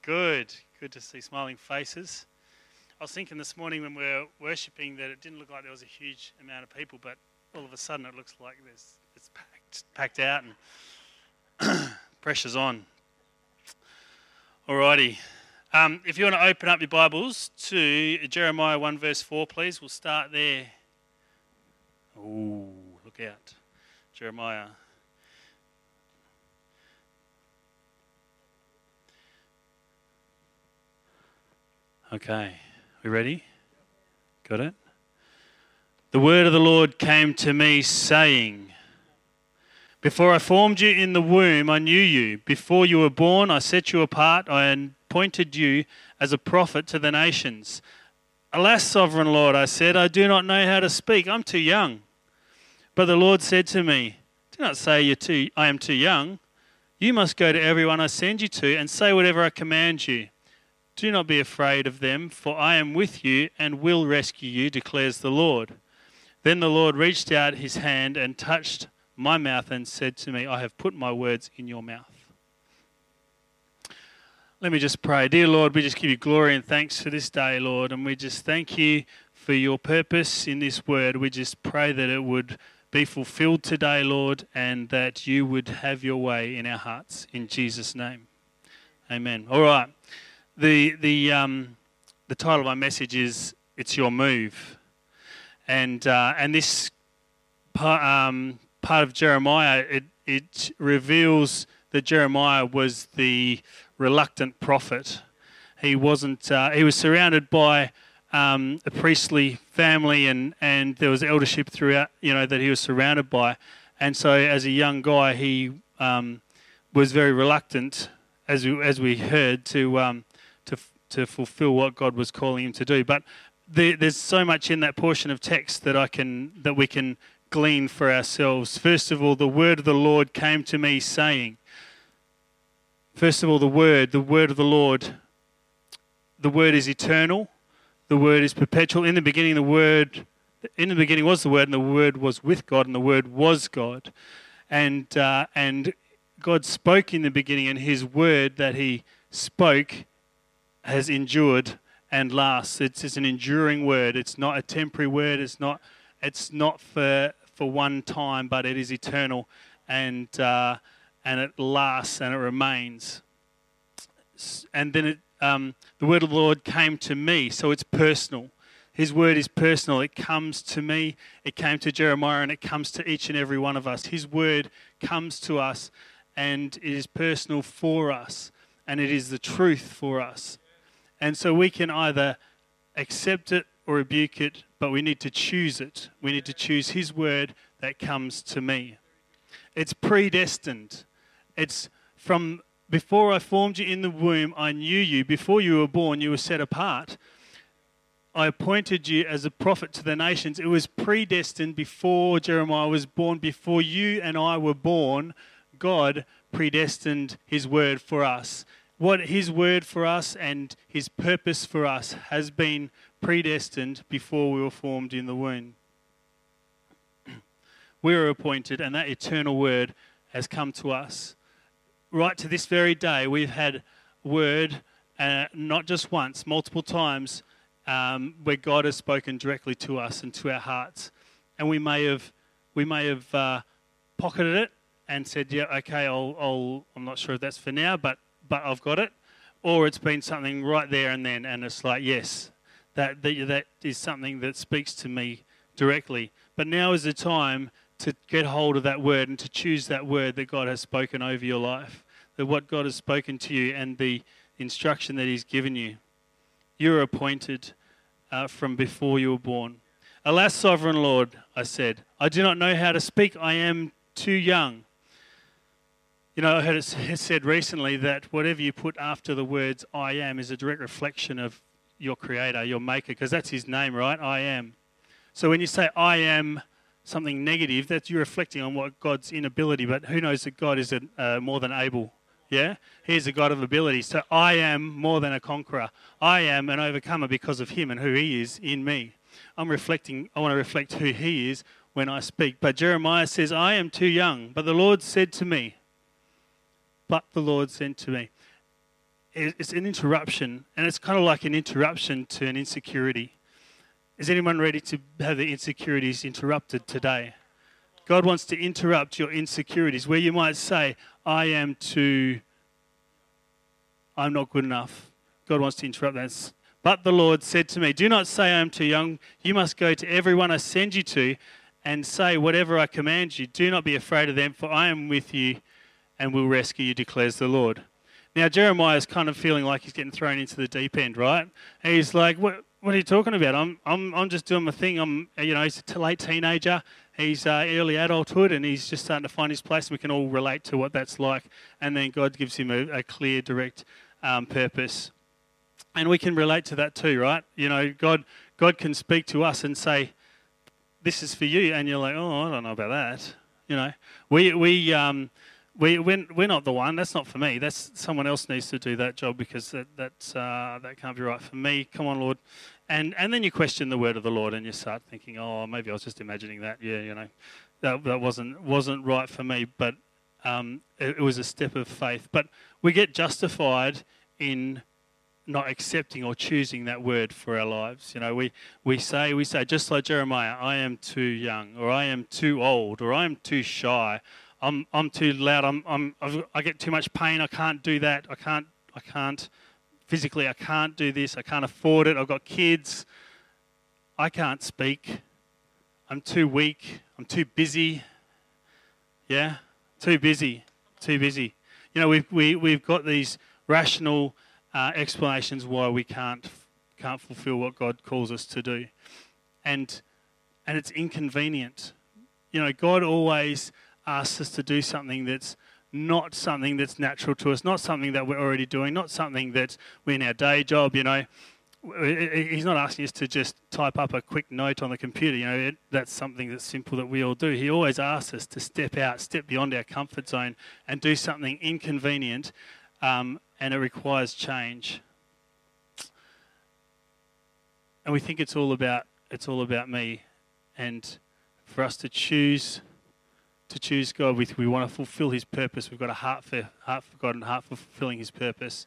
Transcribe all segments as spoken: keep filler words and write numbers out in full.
Good. Good to see smiling faces. I was thinking this morning when we were worshipping that it didn't look like there was a huge amount of people, but all of a sudden it looks like there's it's packed, packed out and pressure's on. Alrighty. Um, if you want to open up your Bibles to Jeremiah one verse four, please. We'll start there. Oh, look out. Jeremiah. Okay, we ready? Got it? The word of the Lord came to me saying, before I formed you in the womb, I knew you. Before you were born, I set you apart. I appointed you as a prophet to the nations. Alas, sovereign Lord, I said, I do not know how to speak. I'm too young. But the Lord said to me, do not say you're too, I am too young. You must go to everyone I send you to and say whatever I command you. Do not be afraid of them, for I am with you and will rescue you, declares the Lord. Then the Lord reached out his hand and touched my mouth and said to me, I have put my words in your mouth. Let me just pray. Dear Lord, we just give you glory and thanks for this day, Lord, and we just thank you for your purpose in this word. We just pray that it would be fulfilled today, Lord, and that you would have your way in our hearts. In Jesus' name, amen. All right. The the um, the title of my message is "It's Your Move," and uh, and this part um, part of Jeremiah it it reveals that Jeremiah was the reluctant prophet. He wasn't. Uh, he was surrounded by um, a priestly family, and, and there was eldership throughout. You know that he was surrounded by, and so as a young guy, he um, was very reluctant, as we, as we heard, to. Um, to to fulfill what God was calling him to do. But there, there's so much in that portion of text that I can that we can glean for ourselves. First of all, the word of the Lord came to me saying. First of all, the word, the word of the Lord. The word is eternal. The word is perpetual. In the beginning, the word, in the beginning was the word, and the word was with God, and the word was God. And uh, and God spoke in the beginning, and his word that he spoke has endured and lasts. It's, it's an enduring word. It's not a temporary word. It's not. It's not for for one time, but it is eternal, and uh, and it lasts and it remains. And then it, um, the word of the Lord came to me, so it's personal. His word is personal. It comes to me. It came to Jeremiah, and it comes to each and every one of us. His word comes to us, and it is personal for us, and it is the truth for us. And so we can either accept it or rebuke it, but we need to choose it. We need to choose his word that comes to me. It's predestined. It's from before I formed you in the womb, I knew you. Before you were born, you were set apart. I appointed you as a prophet to the nations. It was predestined before Jeremiah was born. Before you and I were born, God predestined his word for us. What his word for us and his purpose for us has been predestined before we were formed in the womb. We were appointed, and that eternal word has come to us. Right to this very day, we've had word, uh, not just once, multiple times, um, where God has spoken directly to us and to our hearts. And we may have, we may have uh, pocketed it and said, "Yeah, okay, I'll, I'll, I'm not sure if that's for now, but." but I've got it," or it's been something right there and then, and it's like, yes, that, that that is something that speaks to me directly. But now is the time to get hold of that word and to choose that word that God has spoken over your life, that what God has spoken to you and the instruction that he's given you. You're appointed uh, from before you were born. Alas, sovereign Lord, I said, I do not know how to speak. I am too young. You know, I heard it said recently that whatever you put after the words I am is a direct reflection of your creator, your maker, because that's his name, right? I am. So when you say I am something negative, that's you reflecting on what God's inability, but who knows that God is a, uh, more than able, yeah? He's a God of ability. So I am more than a conqueror. I am an overcomer because of him and who he is in me. I'm reflecting, I want to reflect who he is when I speak. But Jeremiah says, I am too young, but the Lord said to me, But the Lord said to me. it's an interruption, and it's kind of like an interruption to an insecurity. Is anyone ready to have the insecurities interrupted today? God wants to interrupt your insecurities, where you might say, I am too, I'm not good enough. God wants to interrupt that. But the Lord said to me, do not say I am too young. You must go to everyone I send you to and say whatever I command you. Do not be afraid of them, for I am with you and will rescue you, declares the Lord. Now, Jeremiah is kind of feeling like he's getting thrown into the deep end, right? And he's like, what, what are you talking about? I'm, I'm, I'm just doing my thing. I'm, you know, he's a late teenager. He's uh, early adulthood, and he's just starting to find his place. And we can all relate to what that's like. And then God gives him a, a clear, direct um, purpose. And we can relate to that too, right? You know, God, God can speak to us and say, this is for you. And you're like, oh, I don't know about that. You know, we, we, um, We, we're, we're not the one. That's not for me. That's someone else needs to do that job, because that that's, uh, that can't be right for me. Come on, Lord. And and then you question the word of the Lord, and you start thinking, oh, maybe I was just imagining that. Yeah, you know, that that wasn't wasn't right for me. But um, it, it was a step of faith. But we get justified in not accepting or choosing that word for our lives. You know, we, we say we say just like Jeremiah, I am too young, or I am too old, or I am too shy. I'm I'm too loud. I'm I'm I've, I get too much pain. I can't do that. I can't I can't physically. I can't do this. I can't afford it. I've got kids. I can't speak. I'm too weak. I'm too busy. Yeah, too busy. Too busy. You know, we've we we've got these rational uh, explanations why we can't can't fulfill what God calls us to do, and and it's inconvenient. You know, God always asks us to do something that's not something that's natural to us, not something that we're already doing, not something that's we're in our day job, you know. He's not asking us to just type up a quick note on the computer, you know. It, that's something that's simple that we all do. He always asks us to step out, step beyond our comfort zone and do something inconvenient, um, and it requires change. And we think it's all about it's all about me, and for us to choose to choose God with, we want to fulfill his purpose. We've got a heart for, heart for God and a heart for fulfilling his purpose.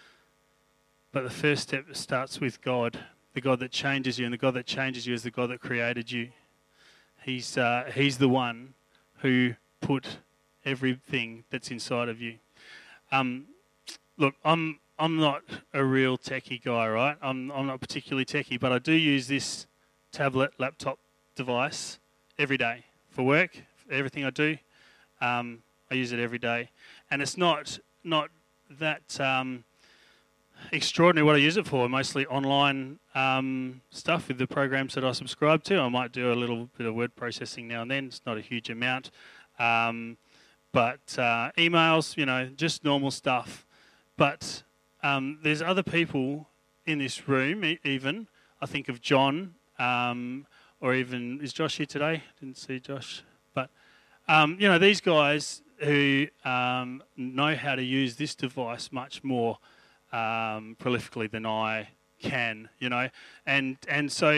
But the first step starts with God, the God that changes you, and the God that changes you is the God that created you. He's uh, he's the one who put everything that's inside of you. Um, look, I'm I'm not a real techie guy, right? I'm I'm not particularly techie, but I do use this tablet, laptop device every day for work. Everything I do, um, I use it every day, and it's not not that um, extraordinary what I use it for. Mostly online um, stuff with the programs that I subscribe to. I might do a little bit of word processing now and then. It's not a huge amount, um, but uh, emails, you know, just normal stuff. But um, there's other people in this room. E- even I think of John, um, or even is Josh here today? Didn't see Josh. But, um, you know, these guys who um, know how to use this device much more um, prolifically than I can, you know. And and so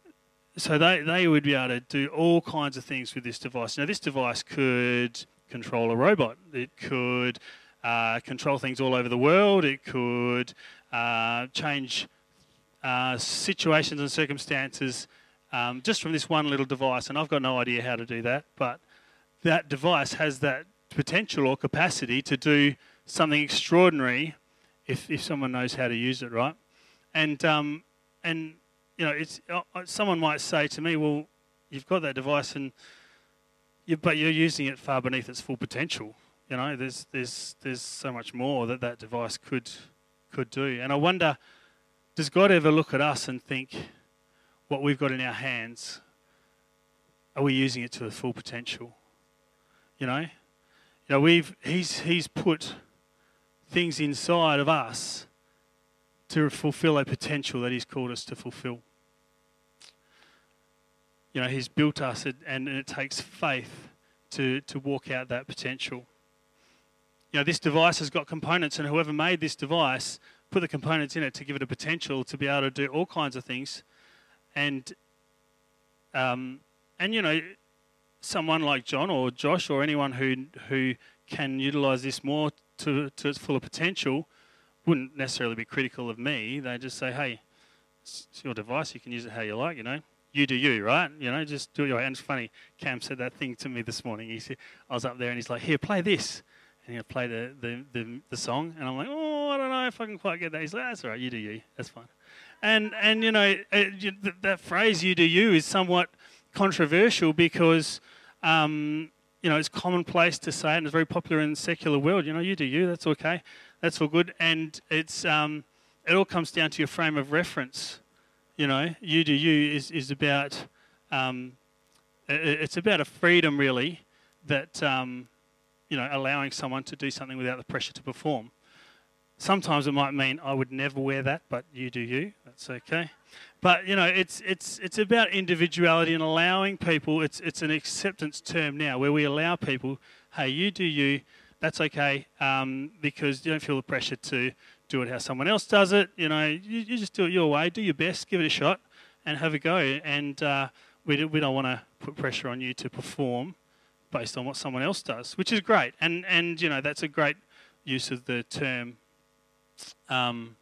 so they, they would be able to do all kinds of things with this device. Now, this device could control a robot. It could uh, control things all over the world. It could uh, change uh, situations and circumstances Um, just from this one little device, and I've got no idea how to do that, but that device has that potential or capacity to do something extraordinary if, if someone knows how to use it, right? And um, and you know, it's uh, someone might say to me, "Well, you've got that device, and you, but you're using it far beneath its full potential. You know, there's there's there's so much more that that device could could do." And I wonder, does God ever look at us and think, what we've got in our hands, are we using it to the full potential? You know, you know, we've he's he's put things inside of us to fulfill a potential that he's called us to fulfill. You know, he's built us, and it takes faith to to walk out that potential. You know, this device has got components, and whoever made this device put the components in it to give it a potential to be able to do all kinds of things. And, um, and you know, someone like John or Josh or anyone who who can utilise this more to, to its fuller potential wouldn't necessarily be critical of me. They just say, hey, it's your device. You can use it how you like, you know. You do you, right? You know, just do it your way. And it's funny, Cam said that thing to me this morning. He said, I was up there and he's like, here, play this. And he'll play the, the, the, the song. And I'm like, oh, I don't know if I can quite get that. He's like, that's all right, you do you. That's fine. And, and you know, it, you, th- that phrase, you do you, is somewhat controversial because, um, you know, it's commonplace to say it and it's very popular in the secular world. You know, you do you, that's okay. That's all good. And it's um, it all comes down to your frame of reference. You know, you do you is, is about, um, it, it's about a freedom really that, um, you know, allowing someone to do something without the pressure to perform. Sometimes it might mean I would never wear that, but you do you, that's okay. But, you know, it's it's it's about individuality and allowing people, it's it's an acceptance term now where we allow people, hey, you do you, that's okay, um, because you don't feel the pressure to do it how someone else does it. You know, you, you just do it your way, do your best, give it a shot, and have a go. And uh, we do, we don't want to put pressure on you to perform based on what someone else does, which is great. And and you know, that's a great use of the term. Um,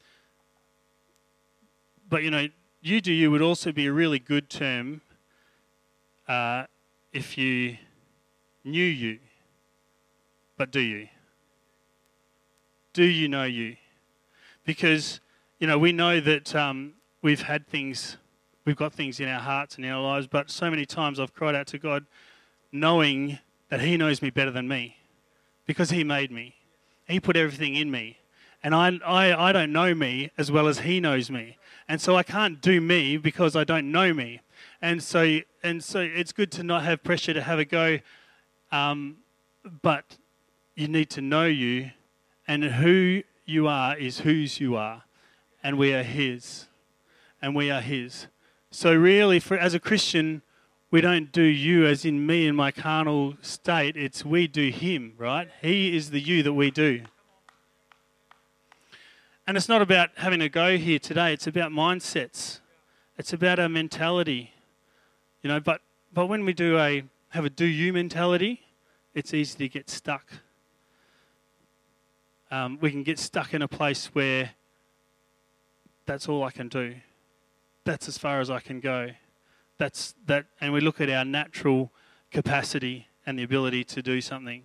but you know, you do you would also be a really good term uh, if you knew you. But do you? Do you know you? Because, you know, we know that um, we've had things, we've got things in our hearts and in our lives, but so many times I've cried out to God knowing that He knows me better than me because He made me. He put everything in me. And I, I, I don't know me as well as He knows me. And so I can't do me because I don't know me. And so and so it's good to not have pressure to have a go, um, but you need to know you, and who you are is whose you are, and we are His, and we are His. So really, for as a Christian, we don't do you as in me in my carnal state. It's we do Him, right? He is the you that we do. And it's not about having a go here today. It's about mindsets. It's about our mentality, you know. But but when we do a have a do you mentality, it's easy to get stuck. Um, we can get stuck in a place where that's all I can do. That's as far as I can go. That's that, and we look at our natural capacity and the ability to do something.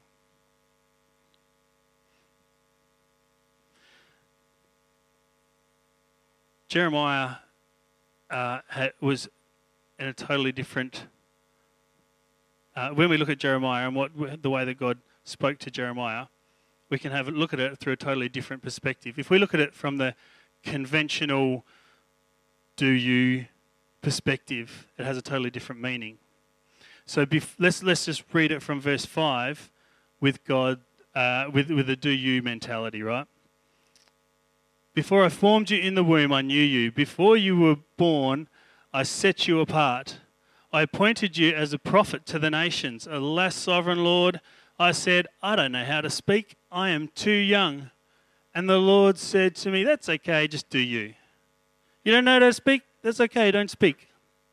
Jeremiah uh, had, was in a totally different. Uh, when we look at Jeremiah and what the way that God spoke to Jeremiah, we can have a look at it through a totally different perspective. If we look at it from the conventional do you perspective, it has a totally different meaning. So bef- let's let's just read it from verse five with God, uh, with with the do you mentality, right? Before I formed you in the womb, I knew you. Before you were born, I set you apart. I appointed you as a prophet to the nations. Alas, sovereign Lord, I said, I don't know how to speak. I am too young. And the Lord said to me, that's okay, just do you. You don't know how to speak? That's okay, don't speak.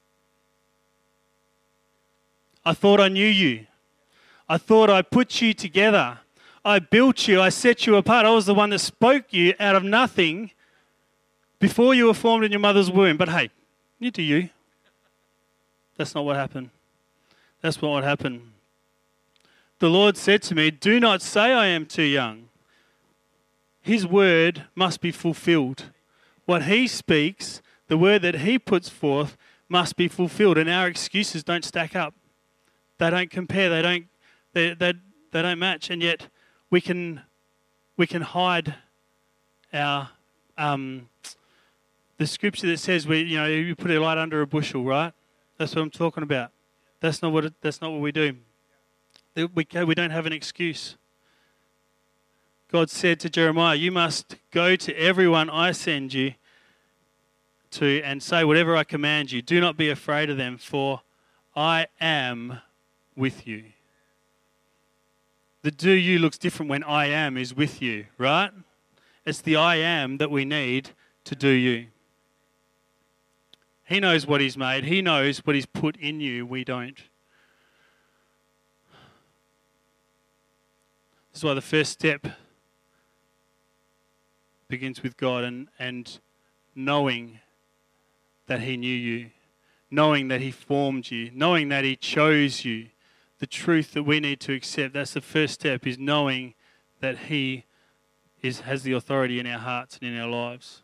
I thought I knew you. I thought I put you together. I built you. I set you apart. I was the one that spoke you out of nothing before you were formed in your mother's womb. But hey, you do you. That's not what happened. That's not what happened. The Lord said to me, do not say I am too young. His word must be fulfilled. What He speaks, the word that He puts forth, must be fulfilled. And our excuses don't stack up. They don't compare. They don't. They they, they don't match. And yet we can we can hide our um, the scripture that says we you know you put a light under a bushel, right? That's what I'm talking about. That's not what it, that's not what we do. We we don't have an excuse. God said to Jeremiah, you must go to everyone I send you to and say whatever I command you. Do not be afraid of them, for I am with you. The do you looks different when I am is with you, right? It's the I am that we need to do you. He knows what He's made. He knows what He's put in you. We don't. This is why the first step begins with God and, and knowing that he knew you, knowing that he formed you, knowing that he chose you. The truth that we need to accept, that's the first step, is knowing that he is has the authority in our hearts and in our lives.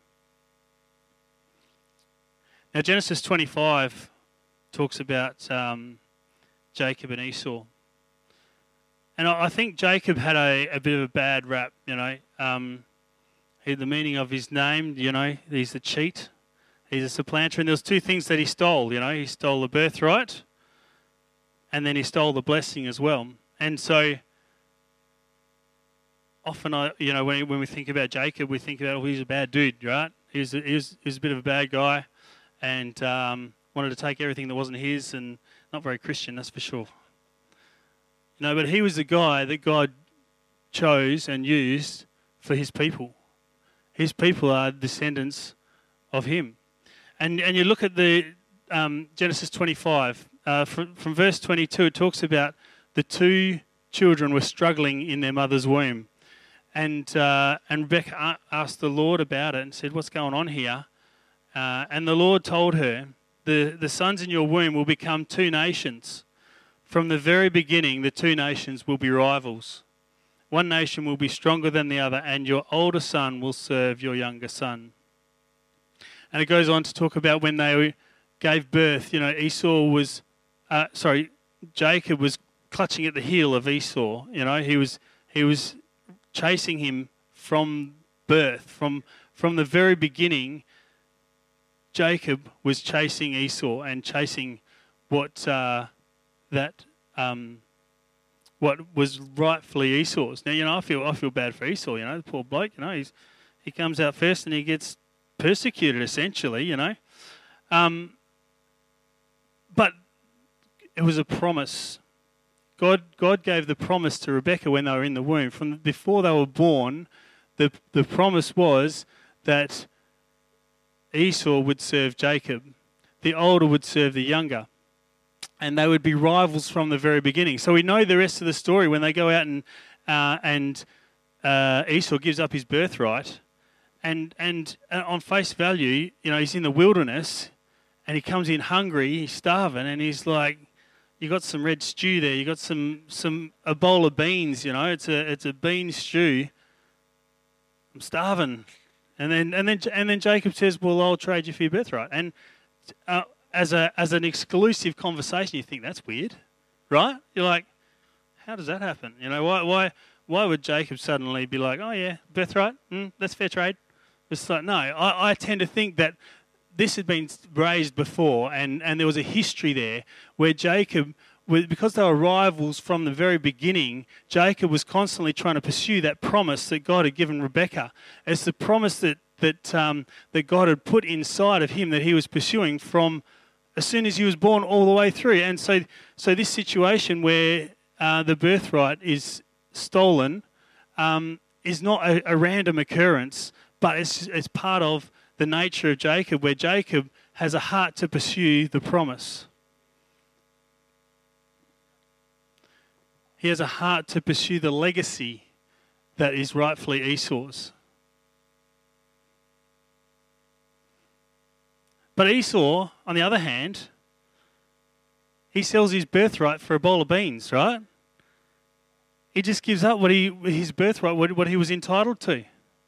Now, Genesis twenty-five talks about um, Jacob and Esau. And I, I think Jacob had a, a bit of a bad rap, you know. Um, he, the meaning of his name, you know, he's a cheat. He's a supplanter. And there was two things that he stole, you know. He stole the birthright and then he stole the blessing as well. And so often, I, you know, when, when we think about Jacob, we think about, oh, he's a bad dude, right? He was a, he was, he was a bit of a bad guy and um, wanted to take everything that wasn't his, and not very Christian, that's for sure. You know, but he was the guy that God chose and used for his people. His people are descendants of him. And and you look at the um, Genesis twenty-five, uh, from, from verse twenty-two, it talks about the two children were struggling in their mother's womb. And uh, and Rebecca asked the Lord about it and said, what's going on here? Uh, and the Lord told her, the, the sons in your womb will become two nations. From the very beginning, the two nations will be rivals. One nation will be stronger than the other, and your older son will serve your younger son. And it goes on to talk about when they gave birth. You know, Esau was, uh, sorry, Jacob was clutching at the heel of Esau. You know, he was he was chasing him from birth, from from the very beginning. Jacob was chasing Esau and chasing what uh, that um, what was rightfully Esau's. Now, you know, I feel I feel bad for Esau. You know, the poor bloke. You know, he's he comes out first and he gets persecuted, essentially, you know. Um, but it was a promise. God God gave the promise to Rebekah when they were in the womb. From before they were born, the the promise was that Esau would serve Jacob. The older would serve the younger. And they would be rivals from the very beginning. So we know the rest of the story when they go out and uh, and uh, Esau gives up his birthright. And and on face value, you know, he's in the wilderness and he comes in hungry, he's starving, and he's like, you got some red stew there, you got some some a bowl of beans, you know, it's a it's a bean stew. I'm starving. And then and then and then Jacob says, well, I'll trade you for your birthright. And uh, as a as an exclusive conversation, you think that's weird, right? You're like, how does that happen? You know, why why why would Jacob suddenly be like, oh yeah, birthright, mm, that's fair trade? It's like, no, I, I tend to think that this had been raised before, and, and there was a history there where Jacob, because they were rivals from the very beginning, Jacob was constantly trying to pursue that promise that God had given Rebekah. It's the promise that that um, that God had put inside of him that he was pursuing from as soon as he was born all the way through. And so, so this situation where uh, the birthright is stolen um, is not a, a random occurrence. But it's, it's part of the nature of Jacob, where Jacob has a heart to pursue the promise. He has a heart to pursue the legacy that is rightfully Esau's. But Esau, on the other hand, he sells his birthright for a bowl of beans, right? He just gives up what he his birthright, what, what he was entitled to.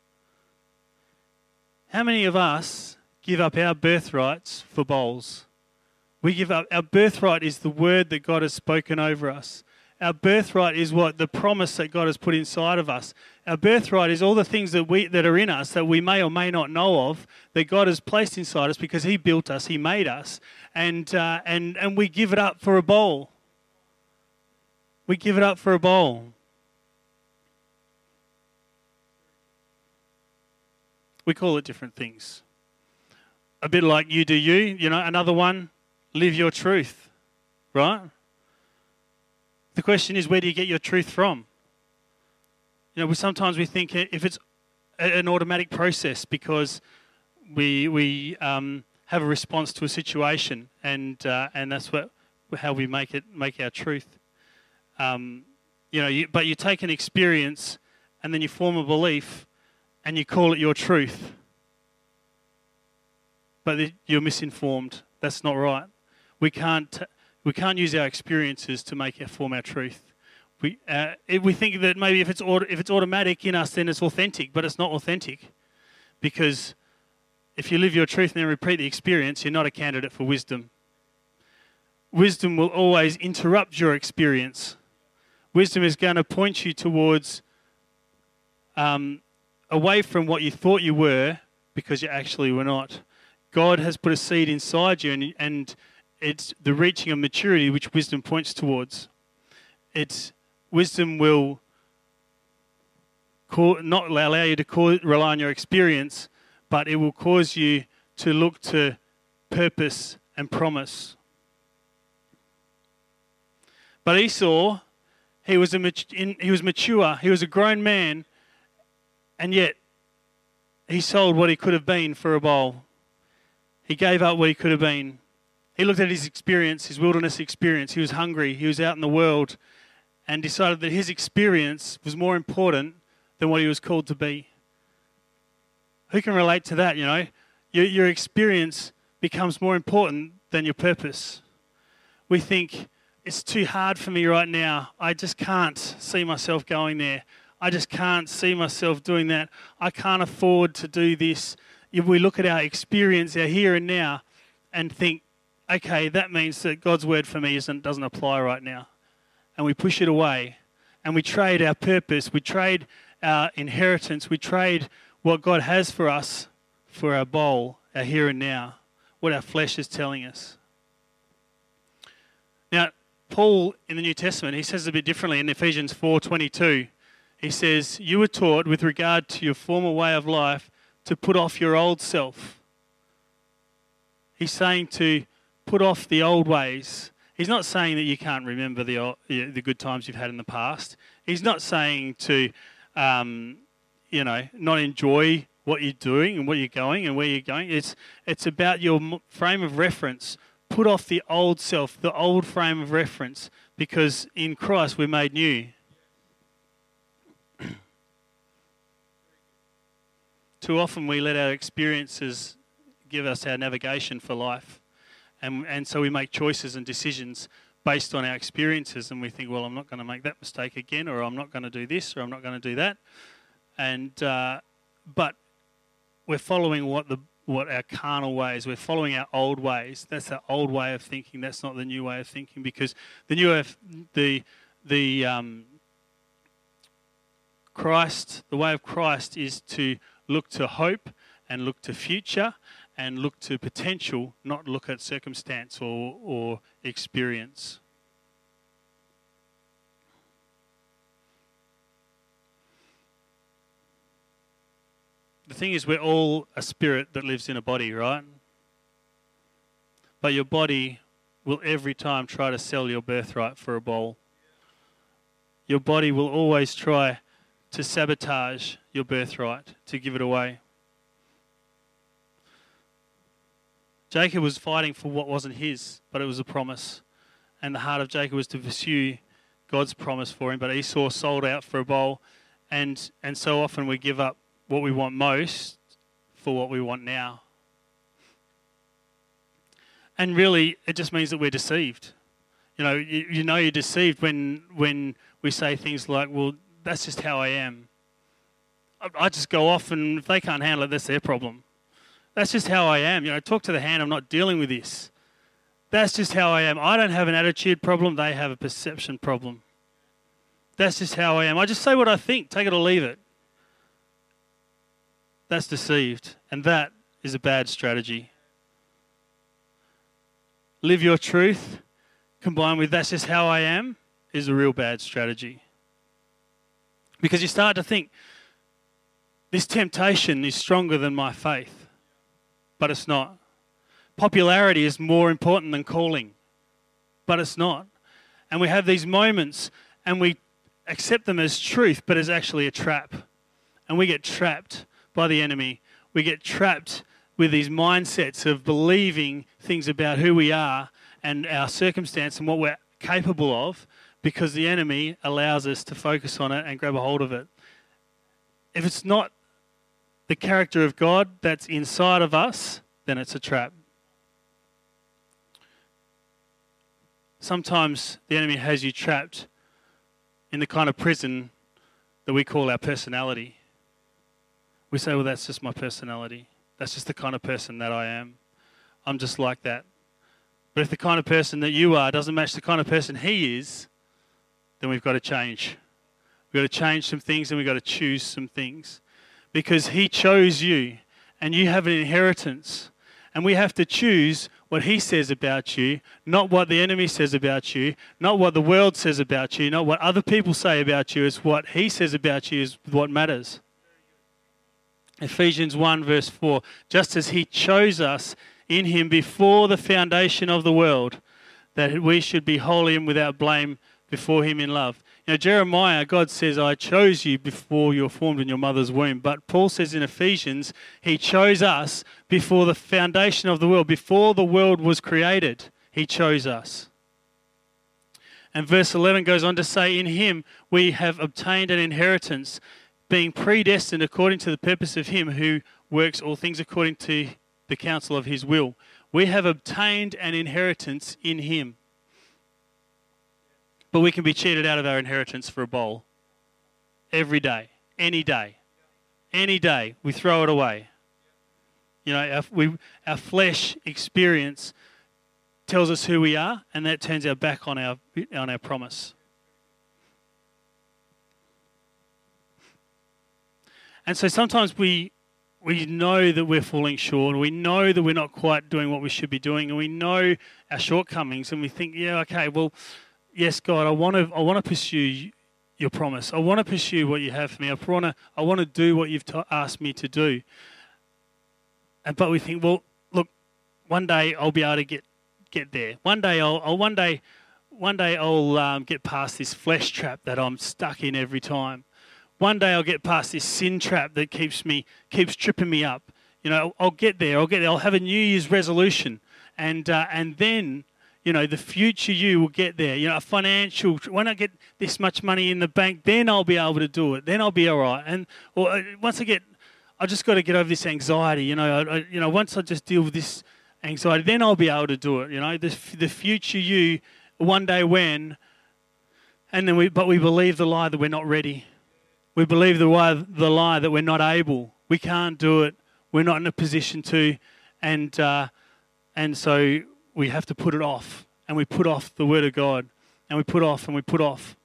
How many of us give up our birthrights for bowls? We give up. Our birthright is the word that God has spoken over us. Our birthright is what the promise that God has put inside of us. Our birthright is all the things that we that are in us that we may or may not know of, that God has placed inside us because He built us, He made us, and uh, and and we give it up for a bowl. We give it up for a bowl. We call it different things. A bit like you do you, you know, another one, live your truth, right? The question is, where do you get your truth from? You know, we sometimes we think if it's an automatic process because we we um, have a response to a situation, and uh, and that's what how we make it make our truth. Um, you know, you, but you take an experience, and then you form a belief. and you call it your truth. But you're misinformed. That's not right. We can't we can't use our experiences to make it form our truth. We uh, if we think that maybe if it's auto, if it's automatic in us, then it's authentic, but it's not authentic, because if you live your truth and then repeat the experience, you're not a candidate for wisdom. Wisdom will always interrupt your experience. Wisdom is going to point you towards um, away from what you thought you were, because you actually were not. God has put a seed inside you, and, and it's the reaching of maturity which wisdom points towards. It's wisdom will call, not allow you to call, rely on your experience, but it will cause you to look to purpose and promise. But Esau, he was a he was mature, he was a grown man, and yet he sold what he could have been for a bowl. He gave up what he could have been. He looked at his experience, his wilderness experience. He was hungry, he was out in the world, and decided that his experience was more important than what he was called to be. Who can relate to that, you know? Your, your experience becomes more important than your purpose. We think, it's too hard for me right now. I just can't see myself going there. I just can't see myself doing that. I can't afford to do this. If we look at our experience, our here and now, and think, okay, that means that God's word for me isn't, doesn't apply right now. And we push it away. And we trade our purpose. We trade our inheritance. We trade what God has for us for our bowl, our here and now, what our flesh is telling us. Now, Paul in the New Testament, he says it a bit differently in Ephesians four twenty-two. He says, you were taught with regard to your former way of life to put off your old self. He's saying to put off the old ways. He's not saying that you can't remember the old, the good times you've had in the past. He's not saying to, um, you know, not enjoy what you're doing and what you're going and where you're going. It's it's about your frame of reference. Put off the old self, the old frame of reference, because in Christ we're made new. Too often we let our experiences give us our navigation for life. And and so we make choices and decisions based on our experiences, and we think, well, I'm not going to make that mistake again, or I'm not going to do this, or I'm not going to do that. And uh, but we're following what the what our carnal ways, we're following our old ways. That's our old way of thinking. That's not the new way of thinking, because the new way of, the the um, Christ, the way of Christ is to look to hope and look to future and look to potential, not look at circumstance or, or experience. The thing is, we're all a spirit that lives in a body, right? But your body will every time try to sell your birthright for a bowl. Your body will always try to sabotage your birthright, to give it away. Jacob was fighting for what wasn't his, but it was a promise. And the heart of Jacob was to pursue God's promise for him, but Esau sold out for a bowl. And, and so often we give up what we want most for what we want now. And really, it just means that we're deceived. You know, you, you know you're deceived when when we say things like, well, that's just how I am. I, I just go off, and if they can't handle it, that's their problem. That's just how I am. You know, talk to the hand, I'm not dealing with this. That's just how I am. I don't have an attitude problem, they have a perception problem. That's just how I am. I just say what I think, take it or leave it. That's deceived, and that is a bad strategy. Live your truth, combined with that's just how I am, is a real bad strategy. Because you start to think, this temptation is stronger than my faith, but it's not. Popularity is more important than calling, but it's not. And we have these moments, and we accept them as truth, but as actually a trap. And we get trapped by the enemy. We get trapped with these mindsets of believing things about who we are and our circumstance and what we're capable of, because the enemy allows us to focus on it and grab a hold of it. If it's not the character of God that's inside of us, then it's a trap. Sometimes the enemy has you trapped in the kind of prison that we call our personality. We say, well, that's just my personality. That's just the kind of person that I am. I'm just like that. But if the kind of person that you are doesn't match the kind of person he is, then we've got to change. We've got to change some things and we've got to choose some things. Because he chose you and you have an inheritance. And we have to choose what he says about you, not what the enemy says about you, not what the world says about you, not what other people say about you. It's what he says about you is what matters. Ephesians one verse four, just as he chose us in him before the foundation of the world, that we should be holy and without blame before him in love. You know, Jeremiah, God says, I chose you before you were formed in your mother's womb. But Paul says in Ephesians, he chose us before the foundation of the world, before the world was created. He chose us. And verse eleven goes on to say, in him we have obtained an inheritance, being predestined according to the purpose of him who works all things according to the counsel of his will. We have obtained an inheritance in him. But we can be cheated out of our inheritance for a bowl. Every day. Any day. Any day. We throw it away. You know, our, we, our flesh experience tells us who we are, and that turns our back on our, on our promise. And so sometimes we we know that we're falling short, we know that we're not quite doing what we should be doing, and we know our shortcomings, and we think, yeah, okay, well, yes, God, I want to I want to pursue your promise. I want to pursue what you have for me. I want to I want to do what you've t- asked me to do. And but we think, well, look, one day I'll be able to get get there. One day I'll, I'll one day one day I'll um, get past this flesh trap that I'm stuck in every time. One day I'll get past this sin trap that keeps me keeps tripping me up. You know, I'll, I'll get there. I'll get there. I'll have a New Year's resolution, and uh, and then, you know, the future you will get there. You know, a financial. When I get this much money in the bank, then I'll be able to do it. Then I'll be all right. And or uh, once I get, I just got to get over this anxiety. You know, I, I, you know, once I just deal with this anxiety, then I'll be able to do it. You know, the the future you, one day when, and then we, but we believe the lie that we're not ready. We believe the lie, the lie that we're not able. We can't do it. We're not in a position to, and uh, and so we have to put it off, and we put off the Word of God, and we put off, and we put off.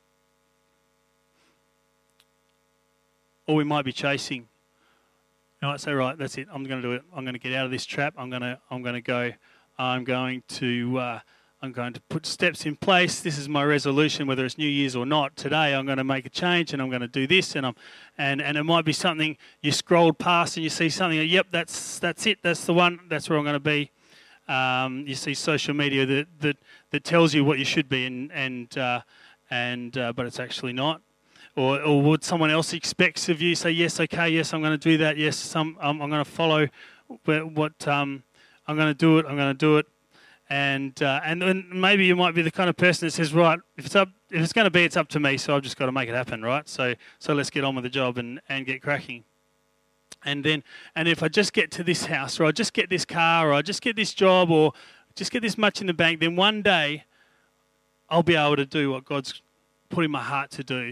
Or we might be chasing. You might say, right, that's it. I'm going to do it. I'm going to get out of this trap. I'm going to. I'm going to go. I'm going to. Uh, I'm going to put steps in place. This is my resolution, whether it's New Year's or not. Today I'm going to make a change, and I'm going to do this, and I'm, and and it might be something you scrolled past and you see something. Yep, that's that's it. That's the one. That's where I'm going to be. Um, you see social media that, that, that tells you what you should be, and and uh, and uh, but it's actually not. Or or what someone else expects of you. Say yes, okay, yes, I'm going to do that. Yes, some um, I'm going to follow what um, I'm going to do it. I'm going to do it. And uh, and then maybe you might be the kind of person that says, right, if it's up, if it's going to be, it's up to me. So I've just got to make it happen, right? So so let's get on with the job and, and get cracking. And then and if I just get to this house, or I just get this car, or I just get this job, or just get this much in the bank, then one day I'll be able to do what God's put in my heart to do.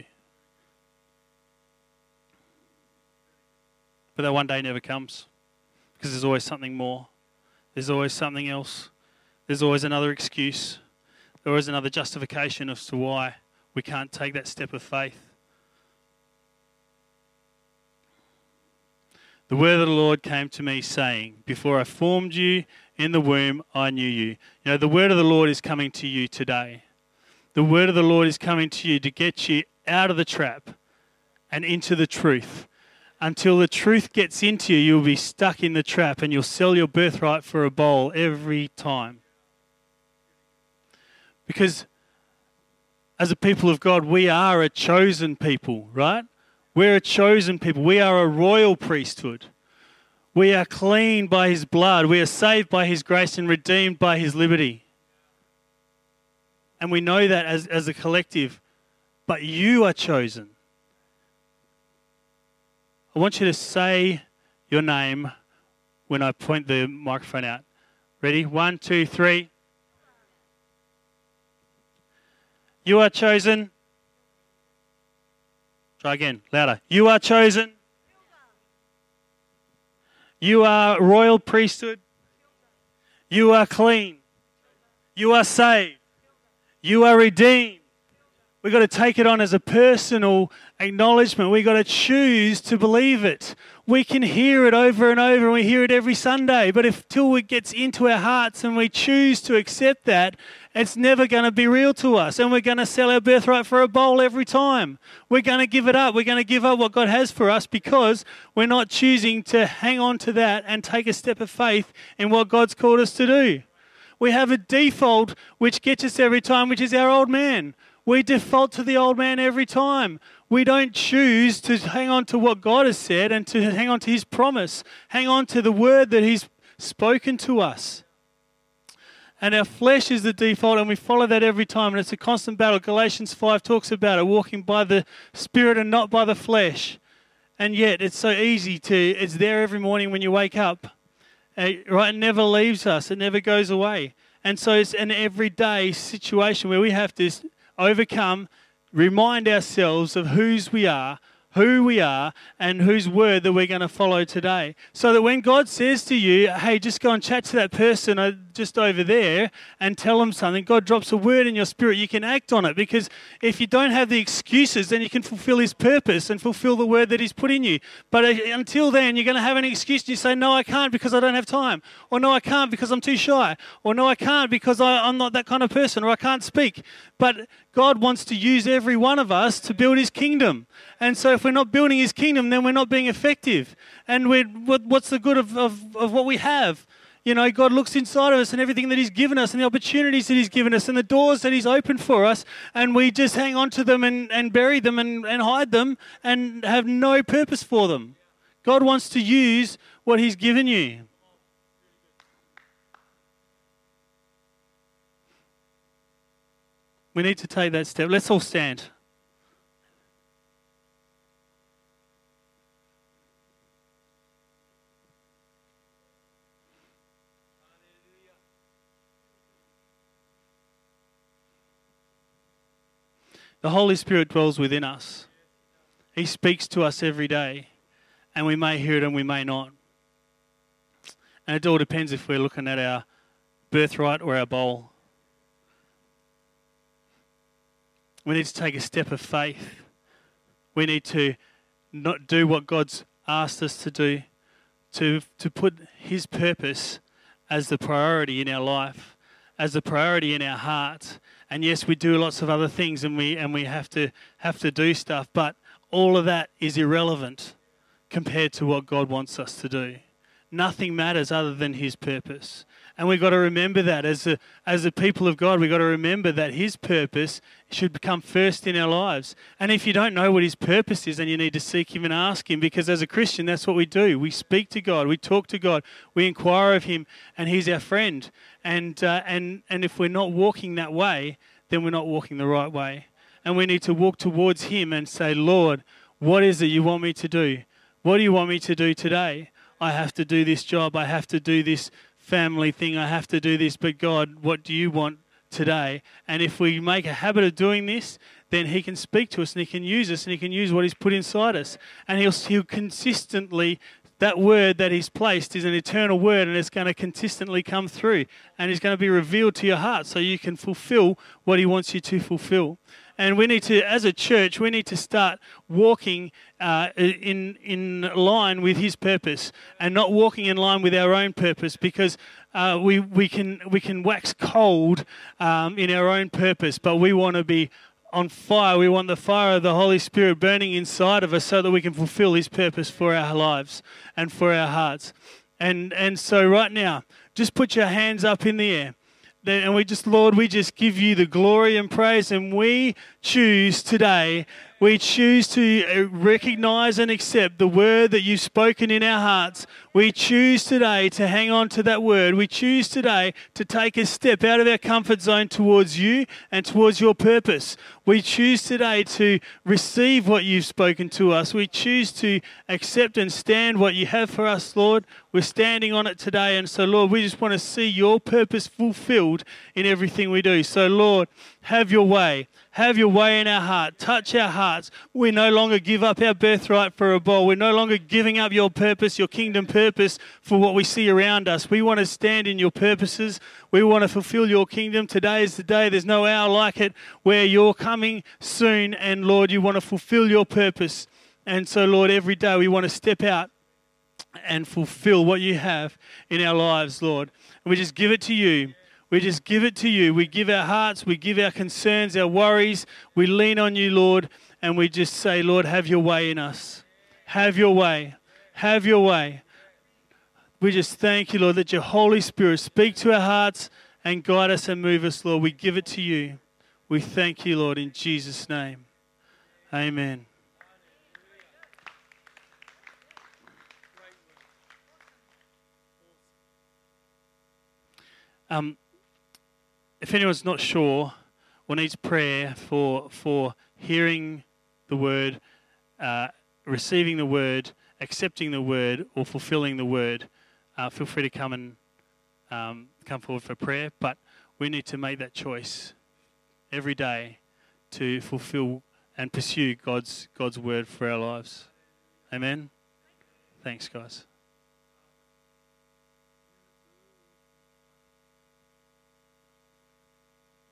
But that one day never comes, because there's always something more. There's always something else. There's always another excuse. There is another justification as to why we can't take that step of faith. The word of the Lord came to me saying, before I formed you in the womb, I knew you. You know, the word of the Lord is coming to you today. The word of the Lord is coming to you to get you out of the trap and into the truth. Until the truth gets into you, you'll be stuck in the trap, and you'll sell your birthright for a bowl every time. Because as a people of God, we are a chosen people, right? We're a chosen people. We are a royal priesthood. We are clean by his blood. We are saved by his grace and redeemed by his liberty. And we know that as, as a collective. But you are chosen. I want you to say your name when I point the microphone out. Ready? One, two, three. You are chosen. Try again, louder. You are chosen. You are royal priesthood. You are clean. You are saved. You are redeemed. We've got to take it on as a personal acknowledgement. We've got to choose to believe it. We can hear it over and over, and we hear it every Sunday. But if till it gets into our hearts and we choose to accept that, it's never going to be real to us. And we're going to sell our birthright for a bowl every time. We're going to give it up. We're going to give up what God has for us because we're not choosing to hang on to that and take a step of faith in what God's called us to do. We have a default which gets us every time, which is our old man. We default to the old man every time. We don't choose to hang on to what God has said and to hang on to his promise. Hang on to the word that he's spoken to us. And our flesh is the default, and we follow that every time. And it's a constant battle. Galatians five talks about it, walking by the Spirit and not by the flesh. And yet it's so easy to, it's there every morning when you wake up. It, right? It never leaves us. It never goes away. And so it's an everyday situation where we have to overcome, remind ourselves of whose we are, who we are, and whose word that we're going to follow today. So that when God says to you, hey, just go and chat to that person just over there and tell them something, God drops a word in your spirit, you can act on it. Because if you don't have the excuses, then you can fulfill his purpose and fulfill the word that he's put in you. But until then, you're going to have an excuse and you say, no, I can't because I don't have time. Or no, I can't because I'm too shy. Or no, I can't because I, I'm not that kind of person. Or I can't speak. But God wants to use every one of us to build his kingdom. And so if we're not building his kingdom, then we're not being effective. And we're, what, what's the good of, of, of what we have? You know, God looks inside of us and everything that he's given us and the opportunities that he's given us and the doors that he's opened for us, and we just hang on to them and, and bury them and, and hide them and have no purpose for them. God wants to use what he's given you. We need to take that step. Let's all stand. The Holy Spirit dwells within us. He speaks to us every day, and we may hear it and we may not. And it all depends if we're looking at our birthright or our bowl. We need to take a step of faith. We need to not do what God's asked us to do, to, to put his purpose as the priority in our life, as the priority in our heart. And yes, we do lots of other things, and we and we have to have to do stuff, but all of that is irrelevant compared to what God wants us to do. Nothing matters other than his purpose. And we've got to remember that as a, as a people of God, we've got to remember that his purpose should come first in our lives. And if you don't know what his purpose is, then you need to seek him and ask him, because as a Christian, that's what we do. We speak to God, we talk to God, we inquire of him, and he's our friend. And uh, and and if we're not walking that way, then we're not walking the right way. And we need to walk towards him and say, Lord, what is it you want me to do? What do you want me to do today? I have to do this job. I have to do this family thing. I have to do this. But God, what do you want today? And if we make a habit of doing this, then he can speak to us and he can use us and he can use what he's put inside us. And he'll, he'll consistently, that word that he's placed is an eternal word, and it's going to consistently come through. And it's going to be revealed to your heart so you can fulfill what he wants you to fulfill. And we need to, as a church, we need to start walking uh, in in line with his purpose, and not walking in line with our own purpose, because uh, we we can we can wax cold um, in our own purpose, but we want to be on fire. We want the fire of the Holy Spirit burning inside of us so that we can fulfill his purpose for our lives and for our hearts. And and so right now, just put your hands up in the air. And we just, Lord, we just give you the glory and praise, and we choose today, We choose to uh, recognize and accept the word that you've spoken in our hearts. We choose today to hang on to that word. We choose today to take a step out of our comfort zone towards you and towards your purpose. We choose today to receive what you've spoken to us. We choose to accept and stand what you have for us, Lord. We're standing on it today. And so, Lord, we just want to see your purpose fulfilled in everything we do. So, Lord, have your way. Have your way in our heart. Touch our hearts. We no longer give up our birthright for a bowl. We're no longer giving up your purpose, your kingdom purpose for what we see around us. We want to stand in your purposes. We want to fulfill your kingdom. Today is the day. There's no hour like it where you're coming soon. And Lord, you want to fulfill your purpose. And so, Lord, every day we want to step out and fulfill what you have in our lives, Lord. And we just give it to you. We just give it to you. We give our hearts, we give our concerns, our worries. We lean on you, Lord, and we just say, Lord, have your way in us. Have your way. Have your way. We just thank you, Lord, that your Holy Spirit speak to our hearts and guide us and move us, Lord. We give it to you. We thank you, Lord, in Jesus' name. Amen. Um. If anyone's not sure or needs prayer for for hearing the word, uh, receiving the word, accepting the word, or fulfilling the word, uh, feel free to come and um, come forward for prayer. But we need to make that choice every day to fulfill and pursue God's God's word for our lives. Amen. Thanks, guys.